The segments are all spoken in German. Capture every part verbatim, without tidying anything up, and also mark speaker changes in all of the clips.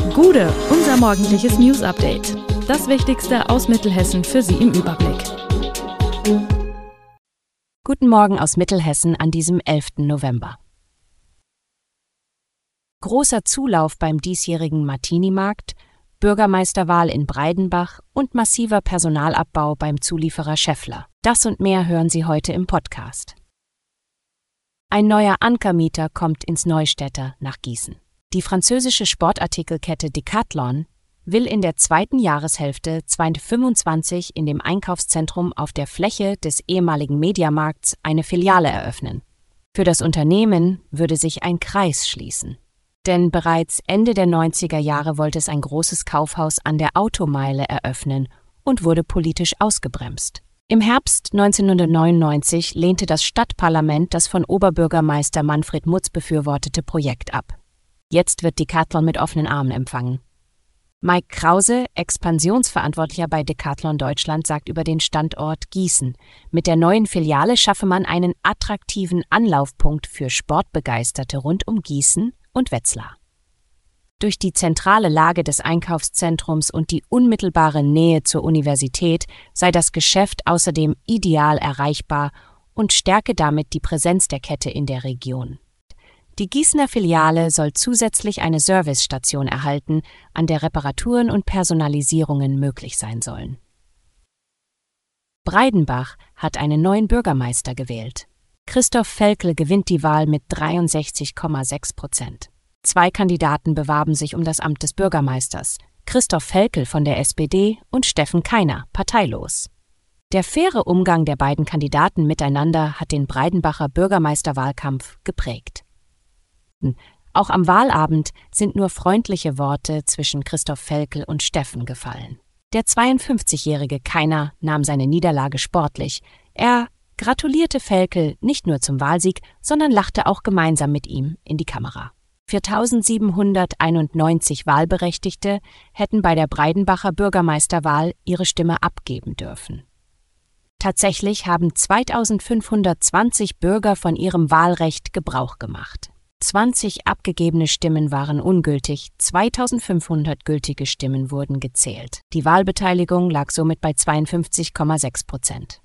Speaker 1: Gude, unser morgendliches News-Update. Das Wichtigste aus Mittelhessen für Sie im Überblick.
Speaker 2: Guten Morgen aus Mittelhessen an diesem elften November. Großer Zulauf beim diesjährigen Martini-Markt, Bürgermeisterwahl in Breidenbach und massiver Personalabbau beim Zulieferer Schaeffler. Das und mehr hören Sie heute im Podcast. Ein neuer Ankermieter kommt ins Neustädter nach Gießen. Die französische Sportartikelkette Decathlon will in der zweiten Jahreshälfte zweitausendfünfundzwanzig in dem Einkaufszentrum auf der Fläche des ehemaligen Mediamarkts eine Filiale eröffnen. Für das Unternehmen würde sich ein Kreis schließen. Denn bereits Ende der neunziger Jahre wollte es ein großes Kaufhaus an der Automeile eröffnen und wurde politisch ausgebremst. Im Herbst neunzehnhundertneunundneunzig lehnte das Stadtparlament das von Oberbürgermeister Manfred Mutz befürwortete Projekt ab. Jetzt wird Decathlon mit offenen Armen empfangen. Mike Krause, Expansionsverantwortlicher bei Decathlon Deutschland, sagt über den Standort Gießen: Mit der neuen Filiale schaffe man einen attraktiven Anlaufpunkt für Sportbegeisterte rund um Gießen und Wetzlar. Durch die zentrale Lage des Einkaufszentrums und die unmittelbare Nähe zur Universität sei das Geschäft außerdem ideal erreichbar und stärke damit die Präsenz der Kette in der Region. Die Gießener Filiale soll zusätzlich eine Servicestation erhalten, an der Reparaturen und Personalisierungen möglich sein sollen. Breidenbach hat einen neuen Bürgermeister gewählt. Christoph Velkel gewinnt die Wahl mit dreiundsechzig Komma sechs Prozent. Zwei Kandidaten bewarben sich um das Amt des Bürgermeisters: Christoph Velkel von der S P D und Steffen Keiner, parteilos. Der faire Umgang der beiden Kandidaten miteinander hat den Breidenbacher Bürgermeisterwahlkampf geprägt. Auch am Wahlabend sind nur freundliche Worte zwischen Christoph Velkel und Steffen gefallen. Der zweiundfünfzigjährige Keiner nahm seine Niederlage sportlich. Er gratulierte Velkel nicht nur zum Wahlsieg, sondern lachte auch gemeinsam mit ihm in die Kamera. viertausendsiebenhunderteinundneunzig Wahlberechtigte hätten bei der Breidenbacher Bürgermeisterwahl ihre Stimme abgeben dürfen. Tatsächlich haben zweitausendfünfhundertzwanzig Bürger von ihrem Wahlrecht Gebrauch gemacht. zwanzig abgegebene Stimmen waren ungültig, zweitausendfünfhundert gültige Stimmen wurden gezählt. Die Wahlbeteiligung lag somit bei zweiundfünfzig Komma sechs Prozent.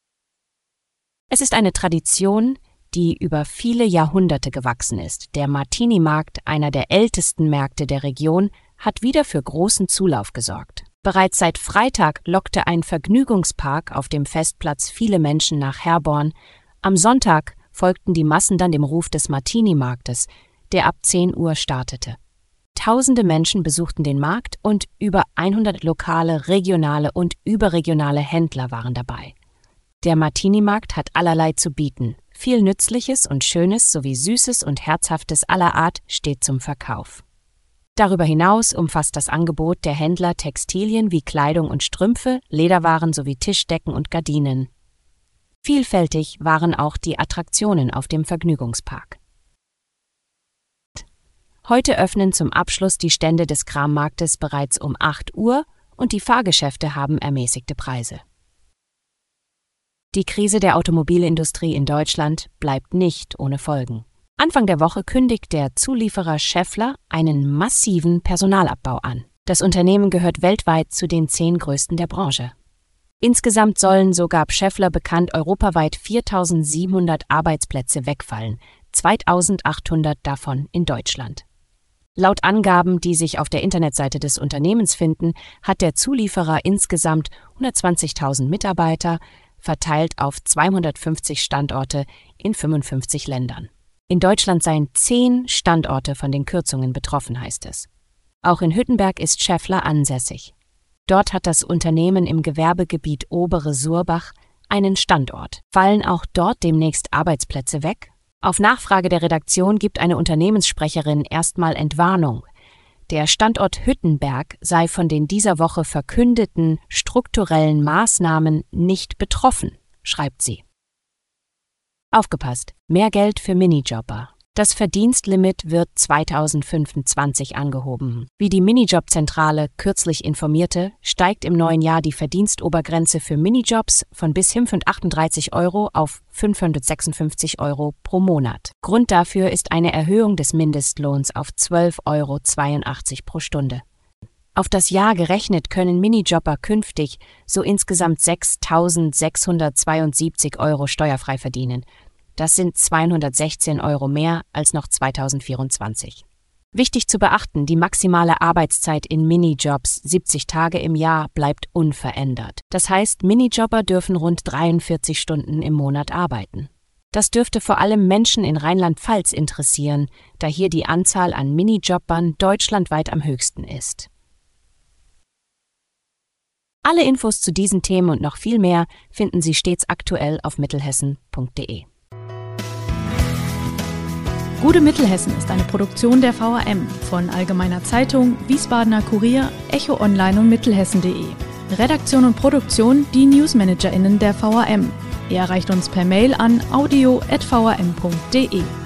Speaker 2: Es ist eine Tradition, die über viele Jahrhunderte gewachsen ist. Der Martini-Markt, einer der ältesten Märkte der Region, hat wieder für großen Zulauf gesorgt. Bereits seit Freitag lockte ein Vergnügungspark auf dem Festplatz viele Menschen nach Herborn. Am Sonntag folgten die Massen dann dem Ruf des Martini-Marktes, der ab zehn Uhr startete. Tausende Menschen besuchten den Markt und über hundert lokale, regionale und überregionale Händler waren dabei. Der Martini-Markt hat allerlei zu bieten. Viel Nützliches und Schönes sowie Süßes und Herzhaftes aller Art steht zum Verkauf. Darüber hinaus umfasst das Angebot der Händler Textilien wie Kleidung und Strümpfe, Lederwaren sowie Tischdecken und Gardinen. Vielfältig waren auch die Attraktionen auf dem Vergnügungspark. Heute öffnen zum Abschluss die Stände des Krammarktes bereits um acht Uhr und die Fahrgeschäfte haben ermäßigte Preise. Die Krise der Automobilindustrie in Deutschland bleibt nicht ohne Folgen. Anfang der Woche kündigt der Zulieferer Schaeffler einen massiven Personalabbau an. Das Unternehmen gehört weltweit zu den zehn größten der Branche. Insgesamt sollen, so gab Schaeffler bekannt, europaweit viertausendsiebenhundert Arbeitsplätze wegfallen, zweitausendachthundert davon in Deutschland. Laut Angaben, die sich auf der Internetseite des Unternehmens finden, hat der Zulieferer insgesamt hundertzwanzigtausend Mitarbeiter, verteilt auf zweihundertfünfzig Standorte in fünfundfünfzig Ländern. In Deutschland seien zehn Standorte von den Kürzungen betroffen, heißt es. Auch in Hüttenberg ist Schaeffler ansässig. Dort hat das Unternehmen im Gewerbegebiet Obere Surbach einen Standort. Fallen auch dort demnächst Arbeitsplätze weg? Auf Nachfrage der Redaktion gibt eine Unternehmenssprecherin erstmal Entwarnung. Der Standort Hüttenberg sei von den dieser Woche verkündeten strukturellen Maßnahmen nicht betroffen, schreibt sie. Aufgepasst! Mehr Geld für Minijobber. Das Verdienstlimit wird zweitausendfünfundzwanzig angehoben. Wie die Minijobzentrale kürzlich informierte, steigt im neuen Jahr die Verdienstobergrenze für Minijobs von bis fünfhundertachtunddreißig Euro auf fünfhundertsechsundfünfzig Euro pro Monat. Grund dafür ist eine Erhöhung des Mindestlohns auf zwölf Euro zweiundachtzig pro Stunde. Auf das Jahr gerechnet können Minijobber künftig so insgesamt sechstausendsechshundertzweiundsiebzig Euro steuerfrei verdienen. Das sind zweihundertsechzehn Euro mehr als noch zweitausendvierundzwanzig. Wichtig zu beachten, die maximale Arbeitszeit in Minijobs, siebzig Tage im Jahr, bleibt unverändert. Das heißt, Minijobber dürfen rund dreiundvierzig Stunden im Monat arbeiten. Das dürfte vor allem Menschen in Rheinland-Pfalz interessieren, da hier die Anzahl an Minijobbern deutschlandweit am höchsten ist. Alle Infos zu diesen Themen und noch viel mehr finden Sie stets aktuell auf mittelhessen punkt de.
Speaker 1: Gute Mittelhessen ist eine Produktion der V A M von Allgemeiner Zeitung, Wiesbadener Kurier, Echo Online und mittelhessen punkt de. Redaktion und Produktion die NewsmanagerInnen der V A M. Ihr erreicht uns per Mail an audio at v a m punkt de.